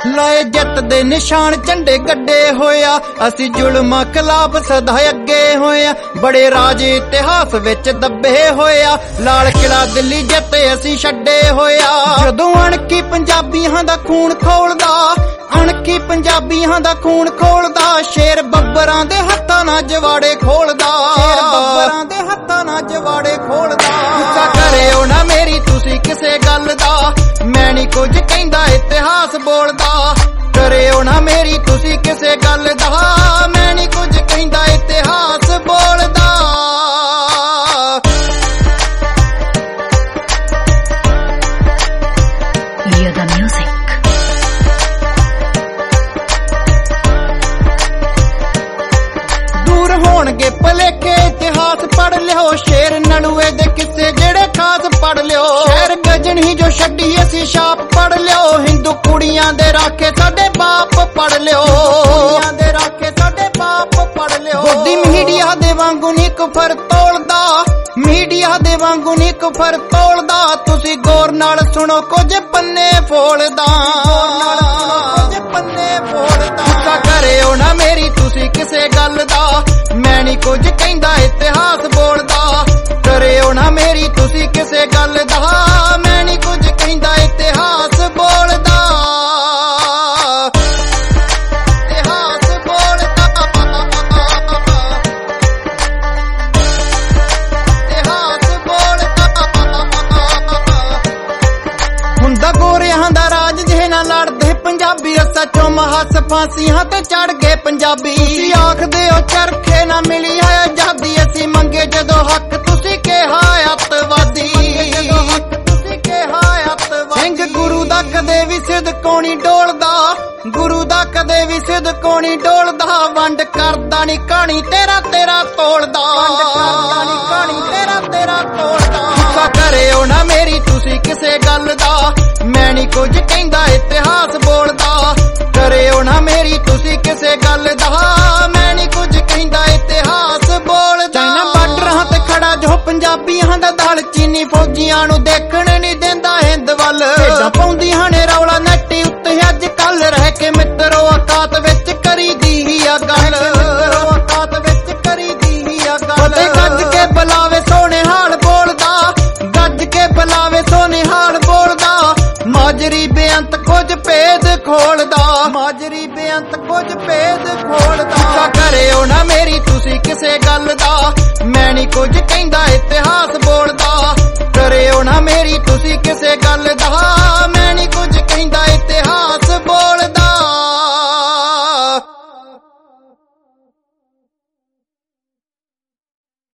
ਲਾਏ ਜੱਟ ਦੇ ਨਿਸ਼ਾਨ ਝੰਡੇ ਗੱਡੇ ਹੋਇਆ, ਅਸੀਂ ਜ਼ੁਲਮਾਂ ਖਿਲਾਫ ਸਦਾ ਅੱਗੇ ਹੋਇਆ। ਬੜੇ ਰਾਜ ਇਤਿਹਾਸ ਵਿੱਚ ਦੱਬੇ ਹੋਇਆ, ਲਾਲ ਕਿਲਾ ਦਿੱਲੀ ਜਿੱਤ ਅਸੀਂ ਛੱਡੇ ਹੋਇਆ। ਜਦੋਂ ਅਣਖੀ ਪੰਜਾਬੀਆਂ ਦਾ ਖੂਨ ਖੋਲਦਾ, ਅਣਖੀ ਪੰਜਾਬੀਆਂ ਦਾ ਖੂਨ ਖੋਲਦਾ, ਸ਼ੇਰ ਬੱਬਰਾਂ ਦੇ ਹੱਥਾਂ ਨਾਲ ਜਵਾੜੇ ਖੋਲਦਾ, ਸ਼ੇਰ ਬੱਬਰਾਂ ਦੇ ਹੱਥਾਂ ਨਾਲ ਜਵਾੜੇ ਖੋਲਦਾ। ਗੁੱਸਾ ਕਰਿਓ ਨਾ ਮੇਰੀ ਤੁਸੀਂ ਕਿਸੇ ਗੱਲ ਦਾ, ਮੈਂ ਨਹੀਂ ਕੁਝ ਕਹਿੰਦਾ ਇਤਿਹਾਸ ਬੋਲਦਾ। ਕਰਿਓ ਨਾ ਮੇਰੀ ਤੁਸੀਂ ਕਿਸੇ ਗੱਲ ਦਾ, ਮੈਂ ਨਹੀਂ ਕੁਝ ਕਹਿੰਦਾ ਇਤਿਹਾਸ ਬੋਲਦਾ। Yoga Music। ਦੂਰ ਹੋਣਗੇ ਭਲੇਖੇ ਇਤਿਹਾਸ ਪੜ੍ਹ ਲਿਓ, ਸ਼ੇਰ ਨਲੂਏ ਦੇ ਕਿੱਸੇ ਜਿਹੜੇ ਖਾਸ ਪੜ੍ਹ ਲਿਓ। ਸ਼ਹਿਰ ਗਜਣੀ ਜੋ ਛੱਡੀ ਅਸੀਂ ਛਾਪ ਪੜ੍ਹ ਲਿਓ, ਹਿੰਦੂ ਕੁੜੀਆਂ ਦੇ ਰਾਖੇ ਸਾਡੇ ਬਾਪ ਪੜ੍ਹ ਲਿਓ, ਕੁੜੀਆਂ ਦੇ ਰਾਖੇ ਸਾਡੇ ਬਾਪ ਪੜ੍ਹ ਲਿਓ। ਗੋਦੀ ਮੀਡੀਆ ਦੇ ਵਾਂਗੂ ਨੀ ਕੁਫਰ ਤੋਲਦਾ, ਮੀਡੀਆ ਦੇ ਵਾਂਗੂ ਨੀ ਕੁਫਰ ਤੋਲਦਾ। ਤੁਸੀਂ ਗੌਰ ਨਾਲ ਸੁਣੋ ਕੁਝ ਪੰਨੇ ਫੋਲਦਾ, ਕੁਝ ਪੰਨੇ ਫੋਲਦਾ। ਗੁੱਸਾ ਕਰਿਓ ਨਾ ਮੇਰੀ ਤੁਸੀਂ ਕਿਸੇ ਗੱਲ ਦਾ, ਮੈਂ ਨਹੀਂ ਕੁਝ ਕਹਿੰਦਾ ਇਤਿਹਾਸ ਬੋਲਦਾ। ਕਰਿਓ ਨਾ ਮੇਰੀ ਤੁਸੀਂ ਕਿਸੇ ਗੱਲ ਦਾ, ਮੈਂ ਨਹੀਂ ਕੁਝ ਕਹਿੰਦਾ ਇਤਿਹਾਸ ਬੋਲਦਾ। ਇਤਿਹਾਸ ਬੋਲਦਾ, ਇਤਿਹਾਸ ਬੋਲਦਾ। ਹੁੰਦਾ ਗੋਰਿਆਂ ਦਾ ਰਾਜ ਜਿਹੇ ਨਾਲ ਲੜਦੇ ਪੰਜਾਬੀ, ਰੱਸਾ ਚੁੰਮ ਹੱਸ ਫਾਂਸੀਆਂ ਤੇ ਚੜ ਗਏ ਪੰਜਾਬੀ। ਤੁਸੀਂ ਆਖਦੇ ਹੋ ਚਰਖੇ ਨਾ ਮਿਲੀ ਹੈ ਆਜ਼ਾਦੀ, ਅਸੀਂ ਮੰਗੇ ਜਦੋਂ ਹੱਕ ਤੁਸੀਂ ਕਿਹਾ ਅੱਤਵਾਦੀ। ਸਿੰਘ ਗੁਰੂ ਦਾ ਕਦੇ ਵੀ ਸਿਦਕੋਂ ਨੀ ਡੋਲਦਾ, ਗੁਰੂ ਦਾ ਕਦੇ ਵੀ ਸਿਦਕੋਂ ਨੀ ਡੋਲਦਾ। ਵੰਡ ਕਰਦਾ ਨੀ ਕਹਾਣੀ ਤੇਰਾ ਤੇਰਾ ਤੋਲਦਾ, ਵੰਡ ਕਰਦਾ ਨੀ ਕਹਾਣੀ ਤੇਰਾ ਤੇਰਾ ਤੋਲਦਾ। ਗੁੱਸਾ ਕਰਿਓ ਨਾ ਮੇਰੀ ਤੁਸੀਂ ਕਿਸੇ ਗੱਲ ਦਾ, ਮੈਂ ਨਹੀਂ ਕੁਝ ਕਹਿੰਦਾ ਇਤਿਹਾਸ ਬੋਲਦਾ। ਕਰਿਓ ਨਾ ਮੇਰੀ ਤੁਸੀਂ ਕਿਸੇ ਗੱਲ ਦਾ, ਮੈਂ ਨਹੀਂ ਕੁਝ ਕਹਿੰਦਾ ਇਤਿਹਾਸ ਬੋਲਦਾ। ਚਾਈਨਾ ਬਾਰਡਰਾਂ ਤੇ ਖੜਾ ਜੋ ਪੰਜਾਬੀਆਂ ਦਾ ਦਲ, ਚੀਨੀ ਫੌਜੀਆਂ ਨੂੰ ਦੇਖਣ ਨਹੀਂ ਦਿੰਦਾ ਹਿੰਦ ਵੱਲ। ਭੇਡਾਂ ਪਾਉਂਦੀਆਂ ਨੇ ਰੌਲਾ ਨੱਟੀ ਉੱਤੇ ਅੱਜ ਕੱਲ, ਰਹਿ ਕੇ ਮਿੱਤਰੋ ਔਕਾਤ ਵਿੱਚ ਕਰੀਦੀ ਹੀ ਆ ਗੱਲ, ਮਿੱਤਰੋ ਔਕਾਤ ਵਿੱਚ ਕਰੀਦੀ ਹੀ ਆ ਗੱਲ। ਤੇ ਗੱਜ ਕੇ ਬੁਲਾਵੇ ਸੋਹਣੇ ਹਾਲ ਬੋਲਦਾ, ਗੱਜ ਕੇ ਬੁਲਾਵੇ ਸੋਹਣੇ ਹਾਲ ਬੋਲਦਾ। ਮਾਜਰੀ ਬੇਅੰਤ ਕੁਝ ਭੇਦ ਖੋਲਦਾ, ਮਾਜਰੀ ਬੇਅੰਤ ਕੁਝ ਭੇਦ ਖੋਲਦਾ। ਗੁੱਸਾ ਕਰਿਓ ਨਾ ਮੇਰੀ ਤੁਸੀਂ ਕਿਸੇ ਗੱਲ ਦਾ, ਮੈਂ ਨਹੀਂ ਕੁਝ ਕਹਿੰਦਾ ਇਤਿਹਾਸ ਬੋਲਦਾ। ਕਰਿਓ ਨਾ ਮੇਰੀ ਤੁਸੀਂ ਕਿਸੇ